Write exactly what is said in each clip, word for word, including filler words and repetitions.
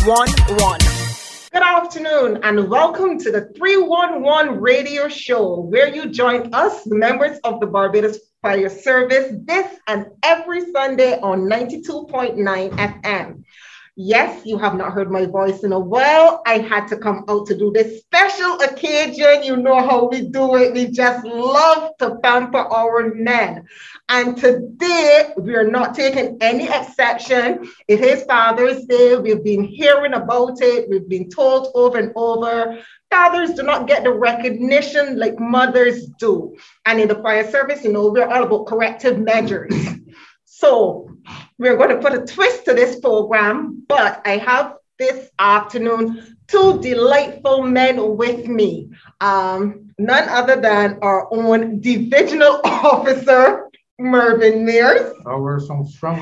one one. Good afternoon and welcome to the three one one radio show where you join us, the members of the Barbados Fire Service, this and every Sunday on ninety-two point nine F M. Yes, you have not heard my voice in a while. I had to come out to do this special occasion. You know how we do it. We just love to pamper our men. And today, we are not taking any exception. It is Father's Day. We've been hearing about it. We've been told over and over. Fathers do not get the recognition like mothers do. And in the fire service, you know, we're all about corrective measures. So we're going to put a twist to this program, but I have this afternoon two delightful men with me. Um, none other than our own divisional officer, Mervyn Mears. Oh, we're so strong.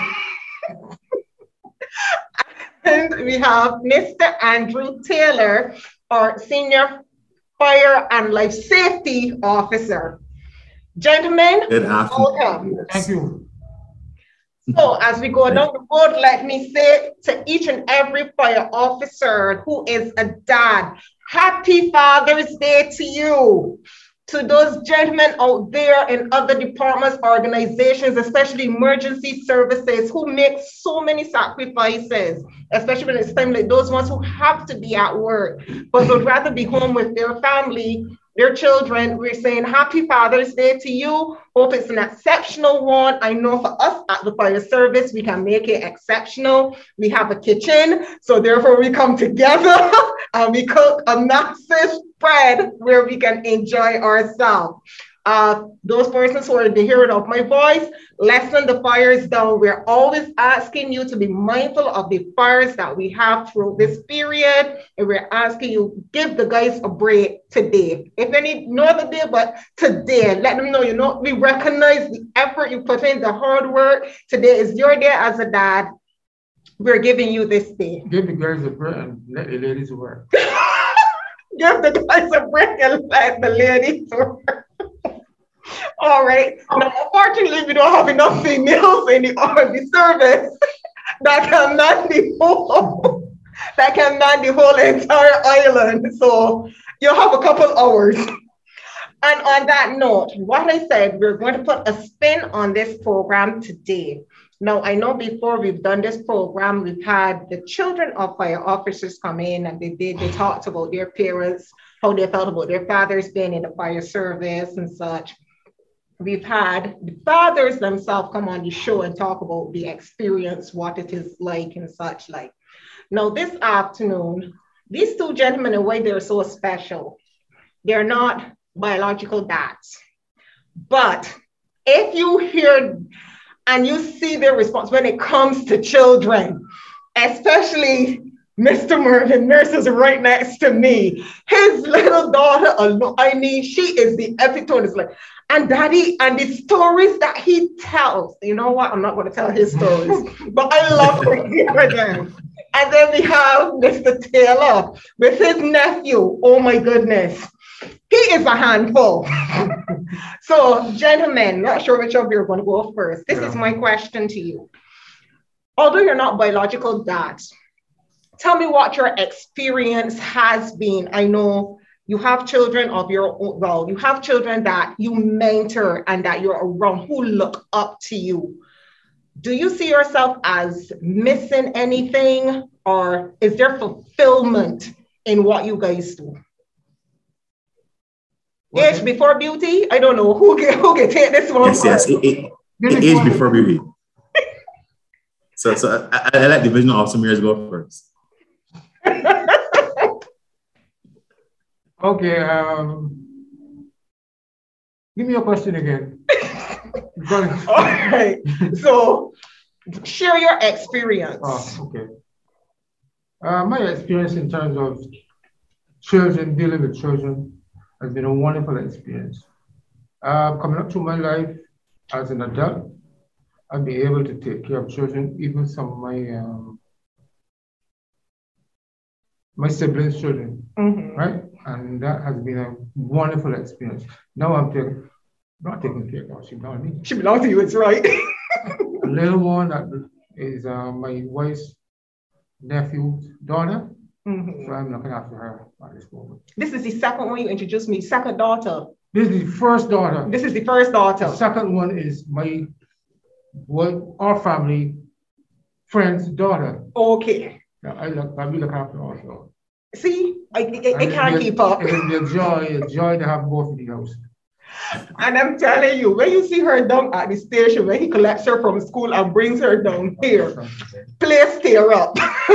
And we have Mister Andrew Taylor, our senior fire and life safety officer. Gentlemen, good afternoon. Welcome. Thank you. So as we go down the road, let me say to each and every fire officer who is a dad, happy Father's Day to you. To those gentlemen out there in other departments, organizations, especially emergency services who make so many sacrifices, especially when it's time like those ones who have to be at work, but would rather be home with their family, their children. We're saying happy Father's Day to you. Hope it's an exceptional one. I know for us at the fire service, we can make it exceptional. We have a kitchen, so therefore we come together and we cook a massive spread where we can enjoy ourselves. Uh, those persons who are the hearing of my voice, lessen the fires down. We're always asking you to be mindful of the fires that we have throughout this period. And we're asking you, give the guys a break today. If any, no other day, but today, let them know, you know, we recognize the effort you put in, the hard work. Today is your day as a dad. We're giving you this day. Give the girls a break and let the ladies work. Give the guys a break and let the ladies work. All right. Now, unfortunately, we don't have enough females in the army service that can man the whole that can man the whole entire island. So you'll have a couple hours. And on that note, what I said, we're going to put a spin on this program today. Now, I know before we've done this program, we've had the children of fire officers come in and they did, they talked about their parents, how they felt about their fathers being in the fire service and such. We've had the fathers themselves come on the show and talk about the experience, what it is like and such like. Now, this afternoon, these two gentlemen, and why they're so special, they're not biological dads. But if you hear and you see their response when it comes to children, especially Mister Mervyn Nurse is right next to me. His little daughter, I mean, she is the epitome. It's like, and daddy, and the stories that he tells, you know what? I'm not going to tell his stories, but I love to hear them. And then we have Mister Taylor with his nephew. Oh my goodness. He is a handful. So, gentlemen, not sure which of you are going to go first. This yeah. is my question to you. Although you're not biological dads, tell me what your experience has been. I know you have children of your own, well, you have children that you mentor and that you're around who look up to you. Do you see yourself as missing anything, or is there fulfillment in what you guys do? Okay. Age before beauty? I don't know. Who can, who can take this one? Yes, yes. It, it, it, age before beauty. So, so I, I let Divisional Officer Mears go first. Okay, um, give me your question again. All right. So, share your experience. Oh, okay. Uh, my experience in terms of children, dealing with children, has been a wonderful experience. Uh, coming up through my life as an adult, I've been able to take care of children, even some of my um, my siblings' children, mm-hmm. right? And that has been a wonderful experience. Now I'm taking, not taking care of her, she belongs to me. She belongs to you, it's right. A little one that is uh, my wife's nephew's daughter. Mm-hmm. So I'm looking after her at this moment. This is the second one you introduced me, second daughter. This is the first daughter. This is the first daughter. The second one is my, what, our family friend's daughter. Okay. Yeah, I look, I will look after also. See, I, I, I can't keep up. It will be a joy, a joy to have both in the house. And I'm telling you, when you see her down at the station, when he collects her from school and brings her down here, please tear up.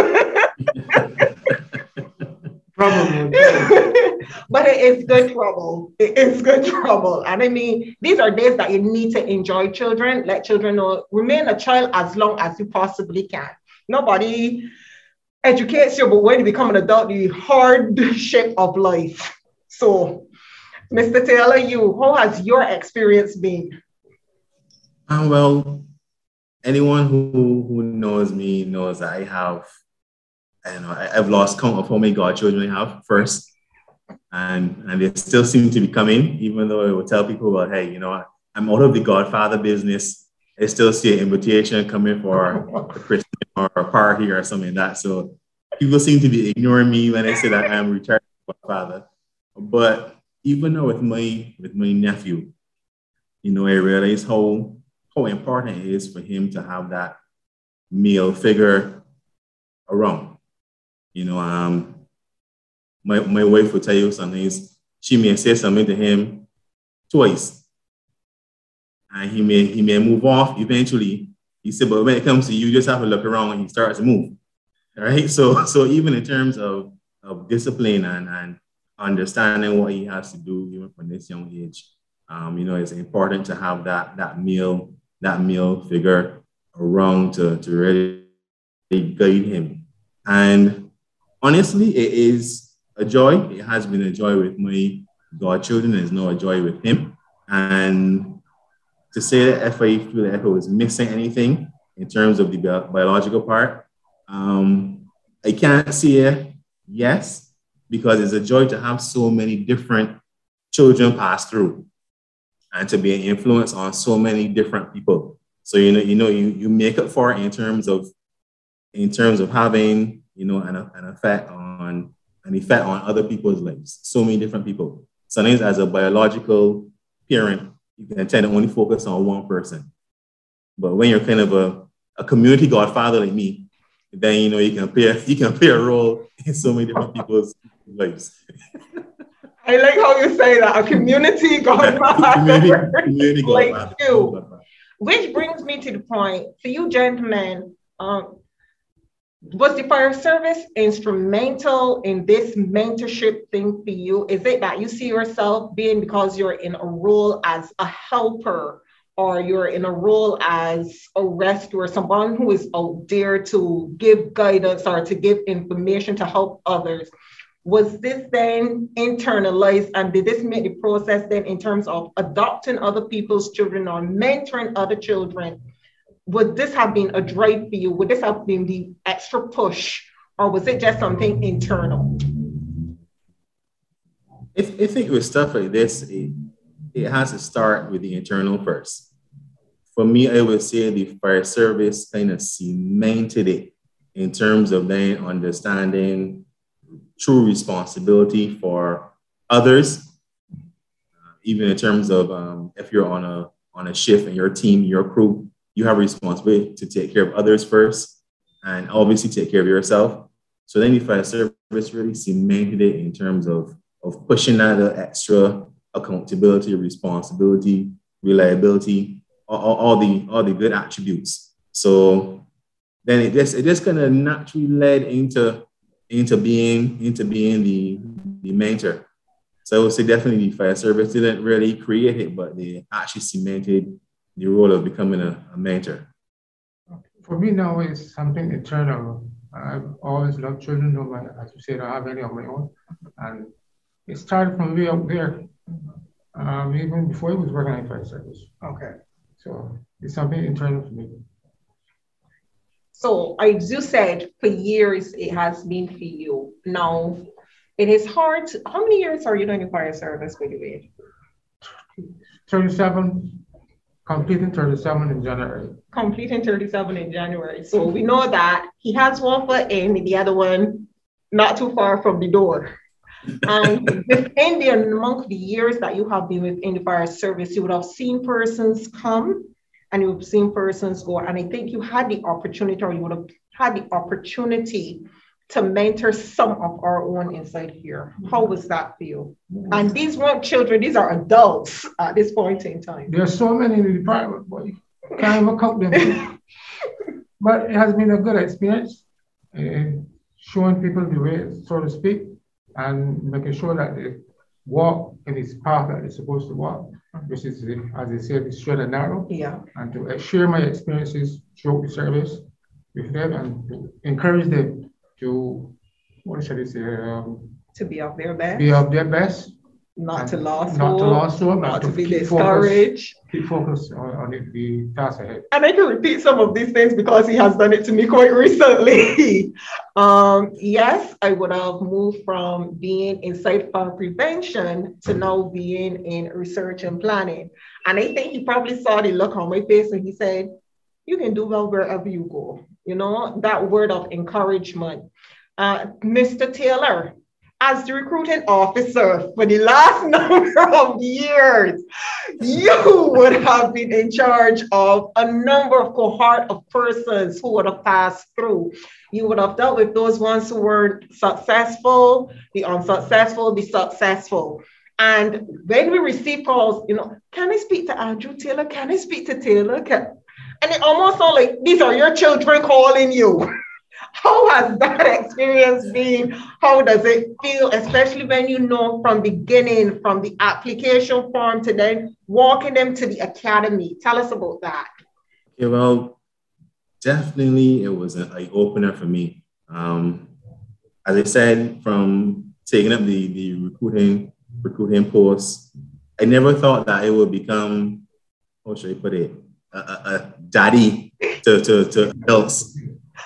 Probably. But it is good trouble. It is good trouble. And I mean, these are days that you need to enjoy children. Let children know, remain a child as long as you possibly can. Nobody educates you, but when you become an adult, the hardship of life. So, Mister Taylor, you, how has your experience been? Um, well, anyone who, who knows me knows that I have, I know, I, I've lost count of how many godchildren I have first. And, and they still seem to be coming, even though I would tell people, well, hey, you know, I'm out of the godfather business. I still see an invitation coming for a Christmas or a party or something like that. So people seem to be ignoring me when I say that I'm retired godfather. But even though with my with my nephew, you know, I realize how how important it is for him to have that male figure around. You know, um, my my wife will tell you something. She may say something to him twice, and he may he may move off eventually. He said, but when it comes to you, you just have to look around and he starts to move. All right. So so even in terms of, of discipline and, and understanding what he has to do even from this young age, um, you know, it's important to have that that male that male figure around to, to really guide him. And honestly, it is a joy. It has been a joy with my godchildren. It's now a joy with him. And to say that if I feel that if I was missing anything in terms of the bi- biological part, um, I can't say yes, because it's a joy to have so many different children pass through and to be an influence on so many different people. So, you know, you know, you, you make up for it in terms of, in terms of having, you know, an, an effect on, an effect on other people's lives, so many different people. Sometimes as a biological parent, you can tend to only focus on one person. But when you're kind of a, a community godfather like me, then, you know, you can play, you can play a role in so many different people's lives. I like how you say that, a community godfather. community, community like godfather. you. Which brings me to the point, for you gentlemen, um, was the fire service instrumental in this mentorship thing for you? Is it that you see yourself being, because you're in a role as a helper, or you're in a role as a rescuer, someone who is out there to give guidance or to give information to help others? Was this then internalized, and did this make the process then in terms of adopting other people's children or mentoring other children? Would this have been a drive for you? Would this have been the extra push, or was it just something internal? If, if it was stuff like this, it, it has to start with the internal first. For me, I would say the fire service kind of cemented it in terms of then understanding true responsibility for others, uh, even in terms of um, if you're on a on a shift and your team, your crew, you have a responsibility to take care of others first and obviously take care of yourself. So then the fire service really cemented it in terms of, of pushing that extra accountability, responsibility, reliability, all, all, the, all the good attributes. So then it just, it just kind of naturally led into, into being, into being the, the mentor. So I would say definitely the fire service didn't really create it, but they actually cemented the role of becoming a, a mentor. For me now, it's something internal. I've always loved children, no matter, as you said, I don't have any of my own. And it started from way up there, um, even before I was working in fire service. Okay. So it's something internal for me. So as you said, for years it has been for you. Now, it is hard to, how many years are you doing in fire service, by the way? thirty-seven. Completing thirty-seven in January. Completing thirty-seven in January. So we know that he has one foot in, the other one not too far from the door. And within the among the years that you have been within the fire service, you would have seen persons come and you've seen persons go. And I think you had the opportunity, or you would have had the opportunity to mentor some of our own inside here. How was that for you? And these weren't children, these are adults at this point in time. There are so many in the department, but you can't even count them. But it has been a good experience, uh, showing people the way, so to speak, and making sure that they walk in this path that they're supposed to walk, which is, as they say, the straight and narrow. Yeah. And to share my experiences throughout the service with them and to encourage them to, what should I say, um, to be of their best. Be of their best. Not to lose Not to lose hope. Not to, to be discouraged. Focus, keep focused on, on it, the task ahead. And I can repeat some of these things because he has done it to me quite recently. um, yes, I would have moved from being in site fire prevention to now being in research and planning. And I think he probably saw the look on my face and he said, you can do well wherever you go. You know, that word of encouragement. Uh, Mister Taylor, as the recruiting officer for the last number of years, you would have been in charge of a number of cohort of persons who would have passed through. You would have dealt with those ones who weren't successful, the unsuccessful, the successful. And when we receive calls, you know, can I speak to Andrew Taylor? Can I speak to Taylor? Can... And it almost sounds like these are your children calling you. How has that experience been? How does it feel, especially when you know from beginning, from the application form to then walking them to the academy? Tell us about that. Okay, well, definitely it was an eye-opener for me. Um, as I said, from taking up the, the recruiting recruiting post, I never thought that it would become, how should I put it, a, a, a daddy to, to, to adults.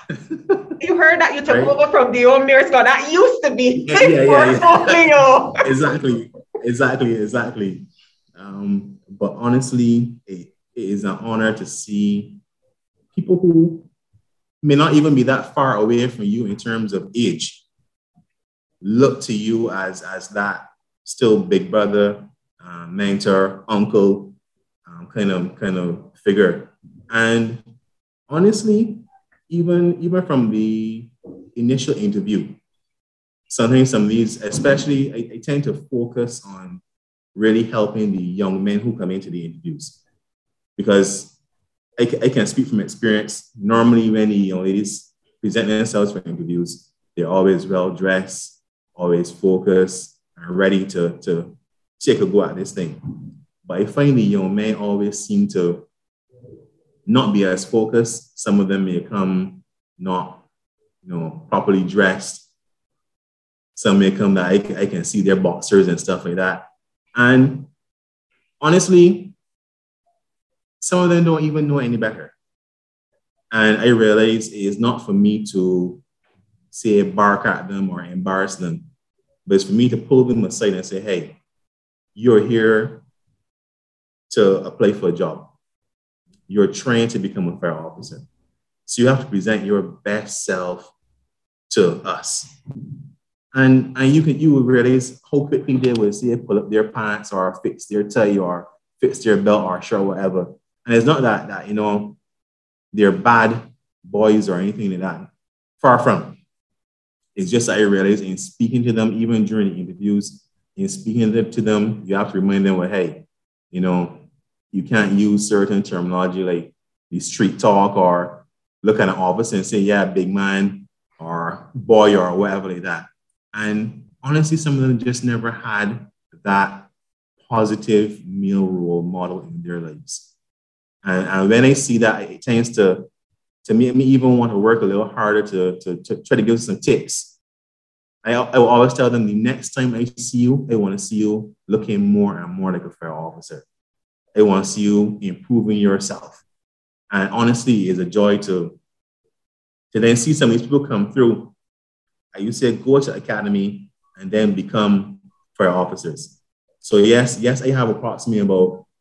You heard that you took right? over from the old nurse God. That used to be yeah, yeah, yeah, yeah. Exactly, exactly, exactly. Um, but honestly, it, it is an honor to see people who may not even be that far away from you in terms of age look to you as, as that still big brother, uh, mentor, uncle, um, kind of kind of figure. And honestly, Even, even from the initial interview, sometimes some of these, especially, I, I tend to focus on really helping the young men who come into the interviews. Because I, I can speak from experience. Normally, when the young ladies present themselves for interviews, they're always well-dressed, always focused, and ready to, to take a go at this thing. But I find the young men always seem to not be as focused. Some of them may come not, you know, properly dressed. Some may come that I, I can see their boxers and stuff like that. And honestly, some of them don't even know any better. And I realize it is not for me to say bark at them or embarrass them, but it's for me to pull them aside and say, hey, you're here to apply for a job. You're trained to become a fire officer. So you have to present your best self to us. And, and you can you will realize how quickly they will say pull up their pants or fix their tie or fix their belt or shirt or whatever. And it's not that, that, you know, they're bad boys or anything like that. Far from. It's just that I realize in speaking to them, even during the interviews, in speaking to them, you have to remind them, well, hey, you know, you can't use certain terminology like the street talk or look at an officer and say, yeah, big man or boy or whatever like that. And honestly, some of them just never had that positive male role model in their lives. And, and when I see that, it tends to, to make me even want to work a little harder to, to, to try to give some tips. I, I will always tell them the next time I see you, I want to see you looking more and more like a fire officer. I want to see you improving yourself. And honestly, it's a joy to, to then see some of these people come through. I used to say, go to academy and then become fire officers. So yes, yes, I have approximately about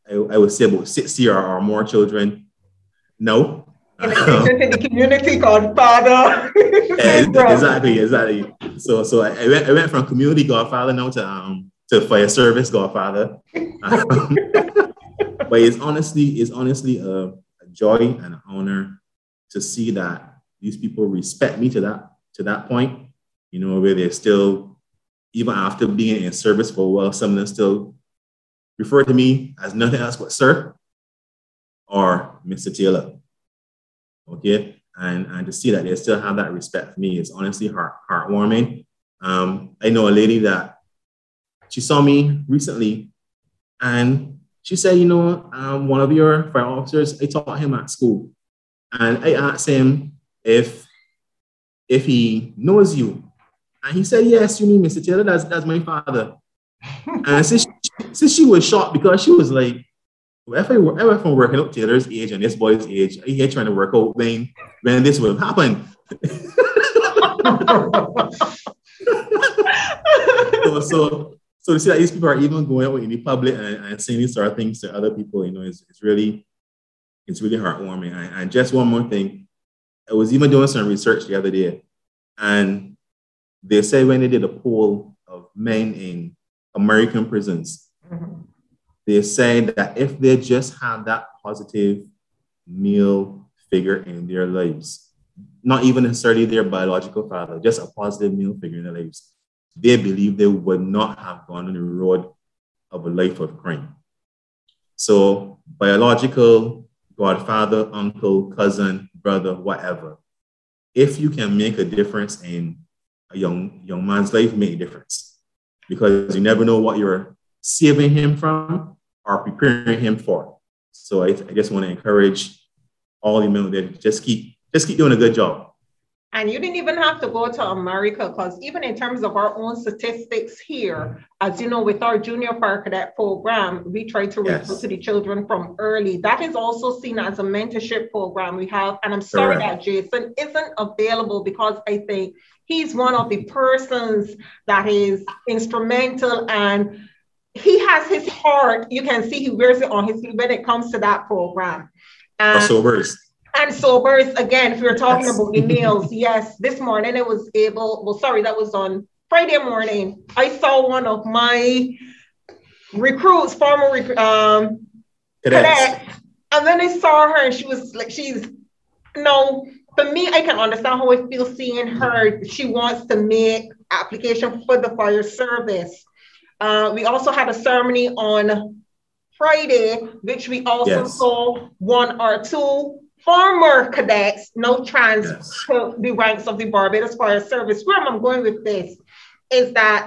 I, I would say about sixty or, or more children. No. In addition to the community godfather. exactly, exactly. So, so I, I went, I went from community godfather now to um to fire service godfather. Um, but it's honestly, it's honestly a, a joy and an honor to see that these people respect me to that to that point. You know, where they're still, even after being in service for a while, some of them still refer to me as nothing else but sir or Mister Taylor. Okay, and, and to see that they still have that respect for me is honestly heart heartwarming. Um, I know a lady that she saw me recently, and she said, you know, um, one of your fire officers, I taught him at school, and I asked him if if he knows you, and he said, yes, you mean Mister Taylor? That's that's my father. And since she, since she was shocked because she was like, If I were from working out Taylor's age and this boy's age, I here trying to work out when, when this would have happened. so, so, so to see that these people are even going out in the public and, and saying these sort of things to other people, you know, it's, it's really, it's really heartwarming. And, and just one more thing, I was even doing some research the other day, and they say when they did a poll of men in American prisons, mm-hmm. they said that if they just have that positive male figure in their lives, not even necessarily their biological father, just a positive male figure in their lives, they believe they would not have gone on the road of a life of crime. So biological, godfather, uncle, cousin, brother, whatever, if you can make a difference in a young, young man's life, make a difference. Because you never know what you're saving him from or preparing him for. So I, I just want to encourage all the men that just keep just keep doing a good job. And you didn't even have to go to America, because even in terms of our own statistics here, as you know, with our junior fire cadet program, we try to yes. recruit to the children from early. That is also seen as a mentorship program we have. And I'm sorry Correct. that Jason isn't available, because I think he's one of the persons that is instrumental, and he has his heart. You can see he wears it on his sleeve when it comes to that program. And sobers. And sobers, again, if we're talking yes. about the meals, yes, this morning it was able, well, sorry, that was on Friday morning. I saw one of my recruits, former rec- um, cadet, and then I saw her and she was like, she's, no, for me, I can understand how I feel seeing her. She wants to make application for the fire service. Uh, we also had a ceremony on Friday, which we also yes. saw one or two former cadets, no trans yes. to the ranks of the Barbados Fire Service. Where I'm going with this is that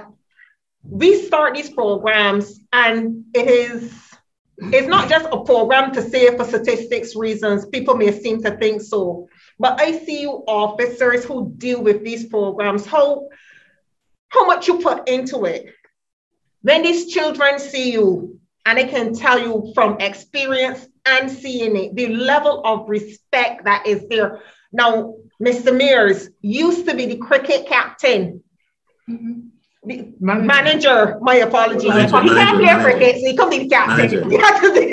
we start these programs, and it is it's not just a program to say for statistics reasons. People may seem to think so, but I see you officers who deal with these programs, how, how much you put into it. When these children see you, and I can tell you from experience and seeing it, the level of respect that is there. Now, Mister Mears used to be the cricket captain. Mm-hmm. The manager. manager, my apologies. Manager, he can't play cricket, so he comes to the captain. He has to be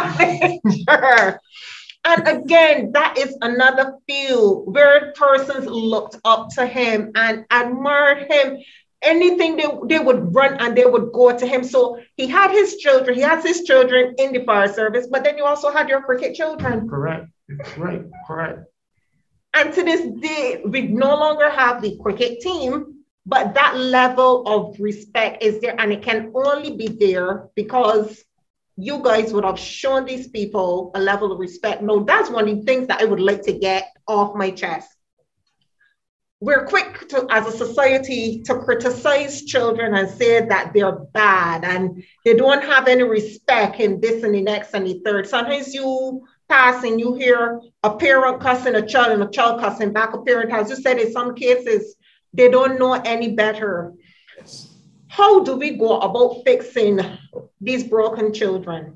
the manager. And again, that is another field where persons looked up to him and admired him. Anything they, they would run and they would go to him. So he had his children, he has his children in the fire service, but then you also had your cricket children. Correct. Right. Correct. And to this day, we no longer have the cricket team, but that level of respect is there, and it can only be there because you guys would have shown these people a level of respect. No, that's one of the things that I would like to get off my chest. We're quick to, as a society, to criticize children and say that they're bad and they don't have any respect in this and the next and the third. Sometimes you pass and you hear a parent cussing a child and a child cussing back a parent. As you said, in some cases, they don't know any better. Yes. How do we go about fixing these broken children?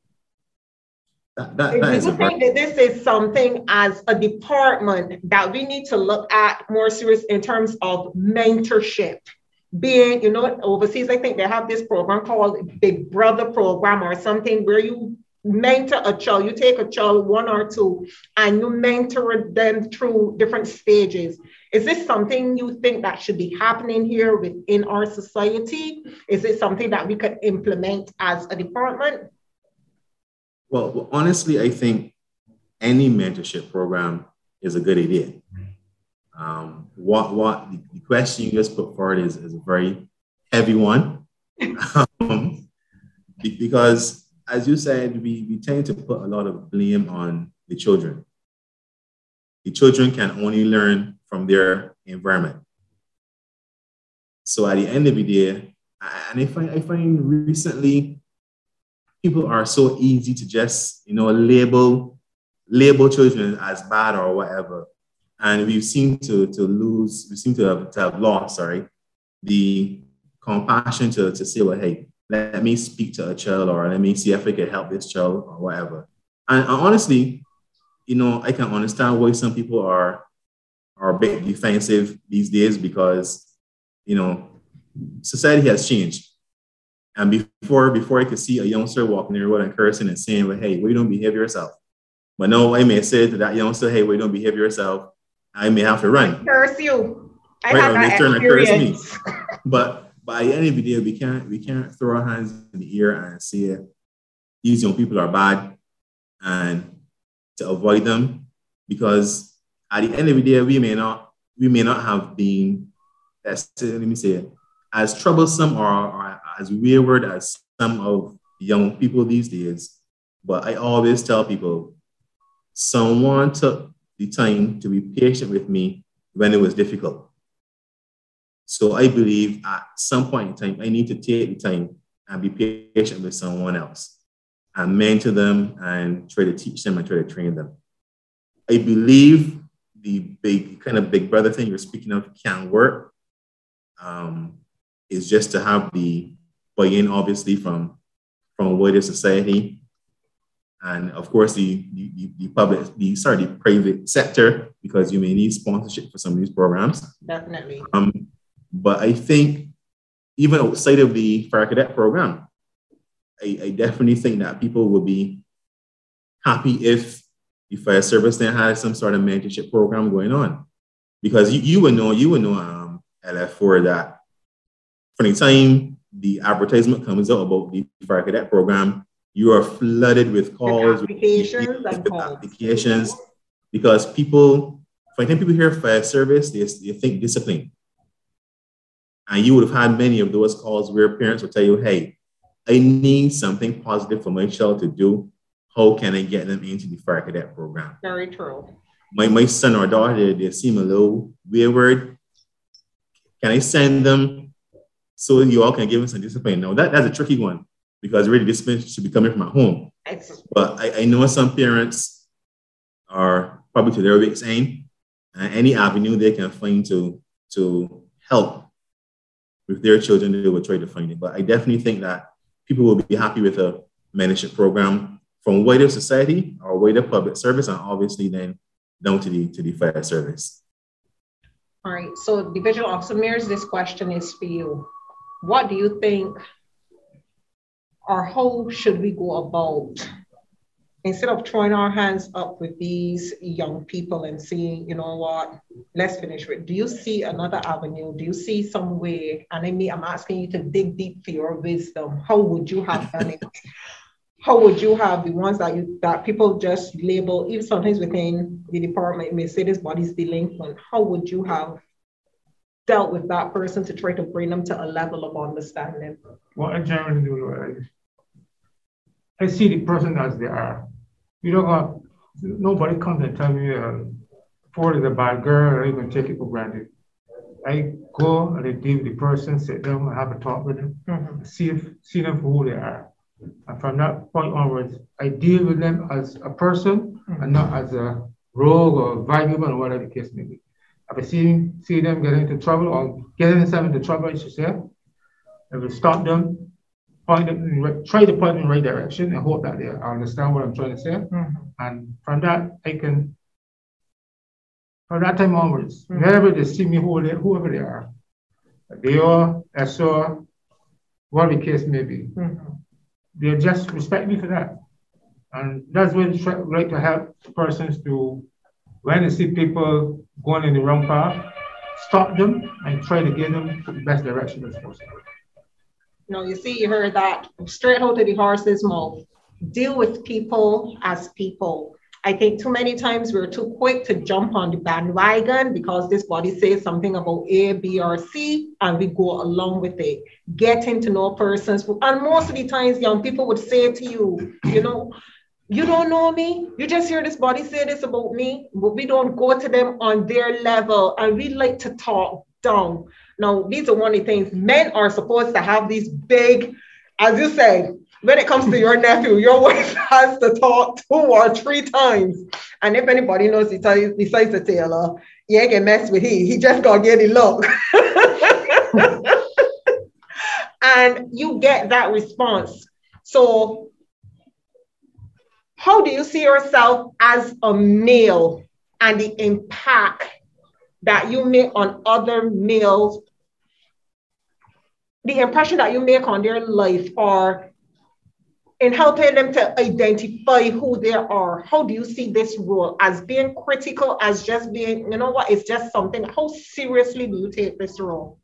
That, that, that do you think that this is something as a department that we need to look at more serious in terms of mentorship? being, you know, overseas, I think they have this program called Big Brother program or something where you mentor a child, you take a child, one or two, and you mentor them through different stages. Is this something you think that should be happening here within our society? Is it something that we could implement as a department? Well, well honestly, I think any mentorship program is a good idea. Um, what what the, the question you just put forward is, is a very heavy one. um, because as you said, we, we tend to put a lot of blame on the children. The children can only learn from their environment. So at the end of the day, and I find, I find recently, people are so easy to just, you know, label, label children as bad or whatever. And we seem to, to lose, we seem to have, to have lost, sorry, the compassion to, to say, well, hey, let me speak to a child, or let me see if I can help this child or whatever. And, and honestly, you know, I can understand why some people are, are a bit defensive these days because, you know, society has changed. And before, before I could see a youngster walking the road and cursing and saying, well, hey, why you don't behave yourself? But now I may say to that youngster, hey, why you don't behave yourself? I may have to run. Curse you. I right, have that experience. Curse me. But But at the end of the day, we can't, we can't throw our hands in the air and say these young people are bad and to avoid them, because at the end of the day, we may not, we may not have been, let me say it, as troublesome or, or as wayward as some of the young people these days. But I always tell people, someone took the time to be patient with me when it was difficult. So I believe at some point in time, I need to take the time and be patient with someone else and mentor them and try to teach them and try to train them. I believe the big kind of big brother thing you're speaking of can work. Um, is just to have the buy-in, obviously, from, from wider society. And of course, the, the, the public, the, sorry, the private sector, because you may need sponsorship for some of these programs. Definitely. Um, But I think even outside of the Fire Cadet program, I, I definitely think that people will be happy if the fire service then has some sort of mentorship program going on. Because you, you would know, you would know um, L F four that from the time the advertisement comes out about the Fire Cadet program, you are flooded with calls, with applications, with, and with calls. applications, because people, by the time people hear fire service, they, they think discipline. And you would have had many of those calls where parents will tell you, hey, I need something positive for my child to do. How can I get them into the Fire Cadet program? Very true. My, my son or daughter, they, they seem a little wayward. Can I send them so you all can give them some discipline? Now, that, that's a tricky one because really discipline should be coming from at home. But I, I know some parents are probably to their wits' end, and any avenue they can find to, to help with their children, they will try to find it. But I definitely think that people will be happy with a mentorship program from wider society or wider public service, and obviously then down to the to the fire service. All right. So Division Officer Mears, this question is for you. What do you think, or how should we go about, instead of throwing our hands up with these young people and saying, you know what, let's finish with, do you see another avenue? Do you see some way? And I mean, I'm asking you to dig deep for your wisdom. How would you have done it? How would you have the ones that you that people just label, even sometimes within the department, may say this body's delinquent. How would you have dealt with that person to try to bring them to a level of understanding? What I generally do is I see the person as they are. You don't have, nobody comes and tell me uh, Ford is a bad girl, or even take it for granted. I go and I deal with the person, sit down and have a talk with them, mm-hmm. see if see them for who they are. And from that point onwards, I deal with them as a person mm-hmm. and not as a rogue or valuable or whatever the case may be. If I see, see them get into trouble or getting themselves into trouble, I should say, I will stop them, point them, try to point them in the right direction and hope that they understand what I'm trying to say. Mm-hmm. And from that, I can, from that time onwards, mm-hmm. whenever they see me, whoever they are, D O, S O, whatever the case may be. Mm-hmm. They just respect me for that. And that's when I like to help persons to, when they see people going in the wrong path, stop them and try to get them to the best direction as possible. Now, you see, you heard that straight out of the horse's mouth. Deal with people as people. I think too many times we're too quick to jump on the bandwagon because this body says something about A, B, or C, and we go along with it. Getting to know persons. And most of the times, young people would say to you, you know, you don't know me. You just hear this body say this about me, but we don't go to them on their level, and we like to talk down. Now, these are one of the things men are supposed to have these big, as you say, when it comes to your nephew, your wife has to talk two or three times. And if anybody knows besides the Taylor, you ain't can mess with he. He just gonna get the look. And you get that response. So how do you see yourself as a male and the impact that you make on other males, the impression that you make on their life, or in helping them to identify who they are? How do you see this role as being critical, as just being, you know what, it's just something? How seriously do you take this role?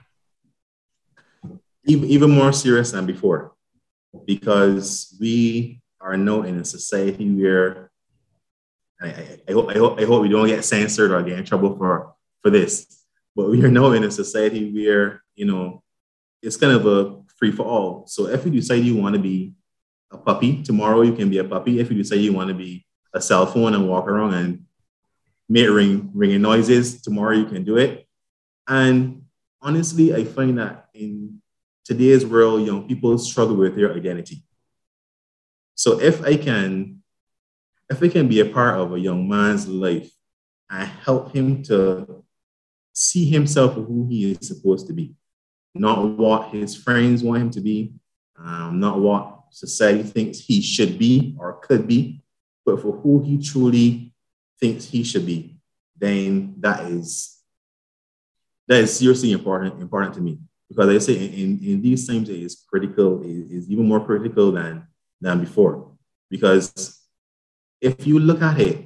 Even more serious than before, because we are now in a society where I, I, I, hope, I, hope, I hope we don't get censored or get in trouble for, for this, but we are now in a society where, you know, it's kind of a free for all. So if you decide you want to be a puppy, tomorrow you can be a puppy. If you decide you want to be a cell phone and walk around and make ring, ringing noises, tomorrow you can do it. And honestly, I find that in today's world, young people struggle with their identity. So if I can, if I can be a part of a young man's life and help him to see himself for who he is supposed to be, not what his friends want him to be, um, not what society thinks he should be or could be, but for who he truly thinks he should be, then that is that is seriously important important to me. Because I say in, in these times it is critical, it is even more critical than, than before. Because if you look at it,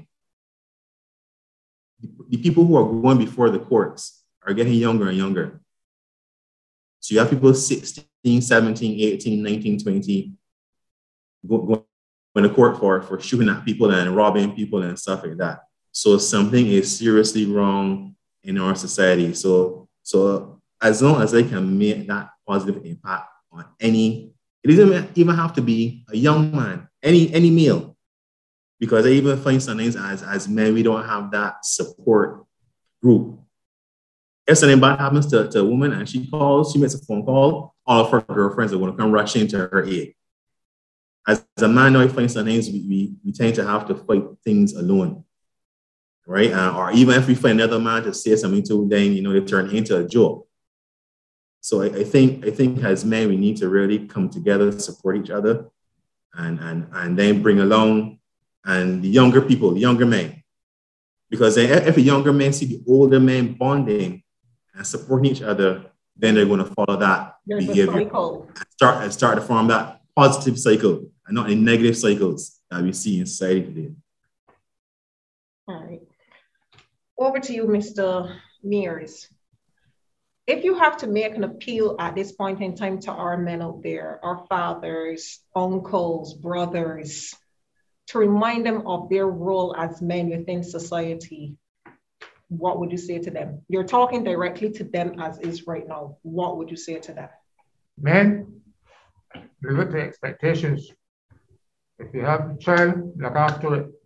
the people who are going before the courts are getting younger and younger. So you have people sixteen, seventeen, eighteen, nineteen, twenty going to court for, for shooting at people and robbing people and stuff like that. So something is seriously wrong in our society. So, so as long as they can make that positive impact on any, it doesn't even have to be a young man, any, any male, because I even find sometimes as, as men, we don't have that support group. If something bad happens to, to a woman and she calls, she makes a phone call, all of her girlfriends are going to come rushing to her aid. As a man, I find sometimes we, we, we tend to have to fight things alone, right? Uh, or even if we find another man to say something to, then, you know, they turn into a joke. So I, I think I think as men, we need to really come together, support each other, and, and, and then bring along and the younger people, the younger men. Because if the younger men see the older men bonding and supporting each other, then they're going to follow that There's behavior and start, and start to form that positive cycle and not in negative cycles that we see in society today. All right. Over to you, Mister Mears. If you have to make an appeal at this point in time to our men out there, our fathers, uncles, brothers, to remind them of their role as men within society, what would you say to them? You're talking directly to them as is right now. What would you say to them? Men, live up to expectations. If you have a child, look after it.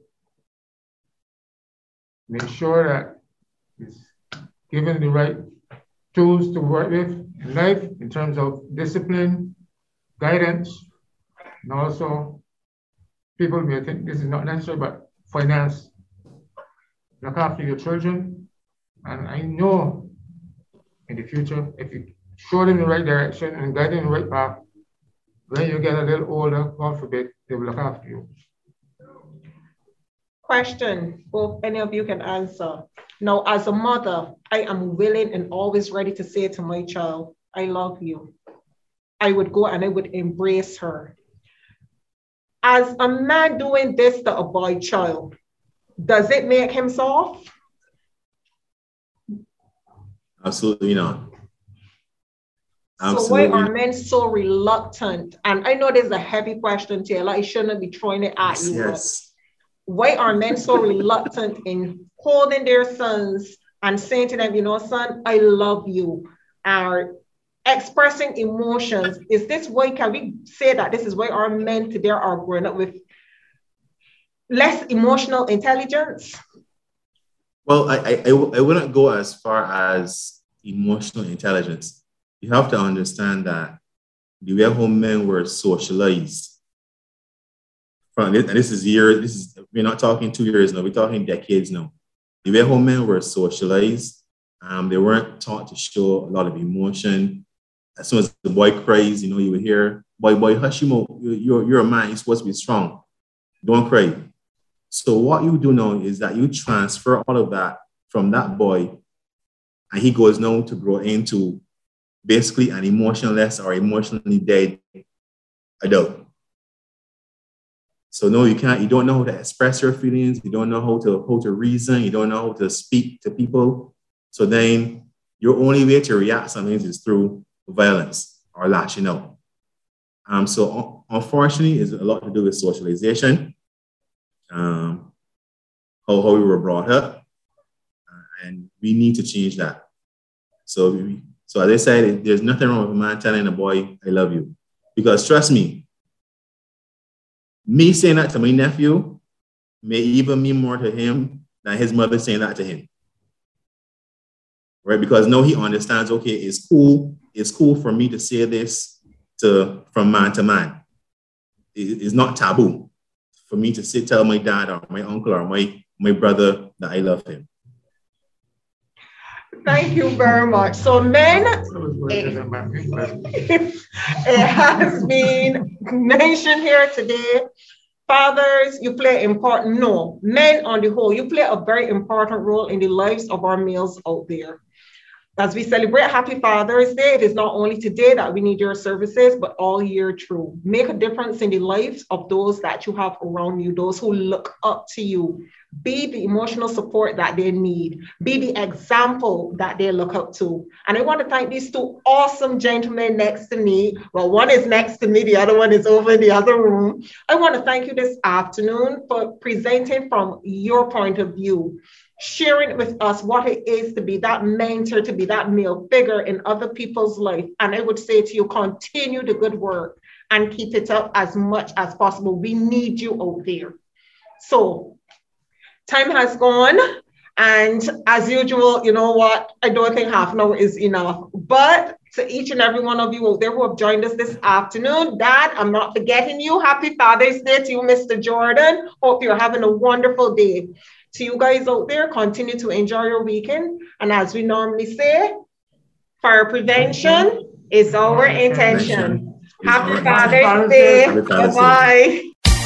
Make sure that it's given the right tools to work with in life in terms of discipline, guidance, and also people may think this is not necessary, but finance. Look after your children. And I know in the future, if you show them the right direction and guide them the right path, when you get a little older, God forbid, they will look after you. Question, both any of you can answer. Now, as a mother, I am willing and always ready to say to my child, I love you. I would go and I would embrace her. As a man doing this to a boy child, does it make him soft? Absolutely not. Absolutely. So why are men so reluctant? And I know this is a heavy question, Taylor. I shouldn't be throwing it at yes, you. Yes. Why are men so reluctant in holding their sons and saying to them, you know, son, I love you, or expressing emotions? Is this why, can we say that this is why our men today are growing up with less emotional intelligence? Well, I, I, I wouldn't go as far as emotional intelligence. You have to understand that the way how men were socialized, from this, and this is years, this is, we're not talking two years now, we're talking decades now. The way how men were socialized, um, they weren't taught to show a lot of emotion. As soon as the boy cries, you know, you would hear, boy, boy, hush him, you're, you're a man, you're supposed to be strong. Don't cry. So what you do now is that you transfer all of that from that boy, and he goes now to grow into basically an emotionless or emotionally dead adult. So no, you can't, you don't know how to express your feelings, you don't know how to, how to reason, you don't know how to speak to people. So then your only way to react to things is through violence or lashing out. Um, so unfortunately, it's a lot to do with socialization, um, how, how we were brought up, uh, and we need to change that. So, we, so as I said, there's nothing wrong with a man telling a boy, I love you. Because trust me, me saying that to my nephew may even mean more to him than his mother saying that to him. Right? Because now he understands, okay, it's cool. It's cool for me to say this to from man to man. It, it's not taboo for me to sit, tell my dad or my uncle or my, my brother that I love him. Thank you very much. So men, it, it has been mentioned here today, fathers, you play important, no, men on the whole, you play a very important role in the lives of our males out there. As we celebrate Happy Father's Day, it is not only today that we need your services, but all year through. Make a difference in the lives of those that you have around you, those who look up to you. Be the emotional support that they need. Be the example that they look up to. And I want to thank these two awesome gentlemen next to me. Well, one is next to me, the other one is over in the other room. I want to thank you this afternoon for presenting from your point of view, sharing with us what it is to be that mentor, to be that male figure in other people's life. And I would say to you, continue the good work and keep it up as much as possible. We need you out there. So time has gone. And as usual, you know what? I don't think half an hour is enough. But to each and every one of you out there who have joined us this afternoon, Dad, I'm not forgetting you. Happy Father's Day to you, Mister Jordan. Hope you're having a wonderful day. To you guys out there, continue to enjoy your weekend. And as we normally say, fire prevention is our intention. Happy Father's Day. Bye-bye.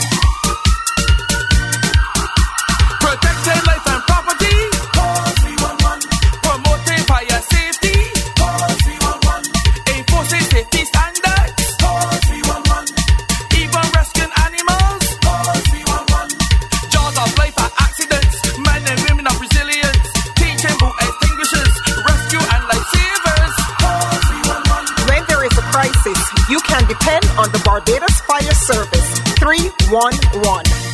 Protecting life and property. Call three one one. Promoting fire safety. Call three one one. Enforcing safety standards. Call three one one. Even rescuing animals. Call three one one. Jaws of life are accidents. Men and women are resilient. Teaching boat extinguishers. Rescue and lifesavers. Call three one one. When there is a crisis, you can depend on the Barbados Fire Service. three one one.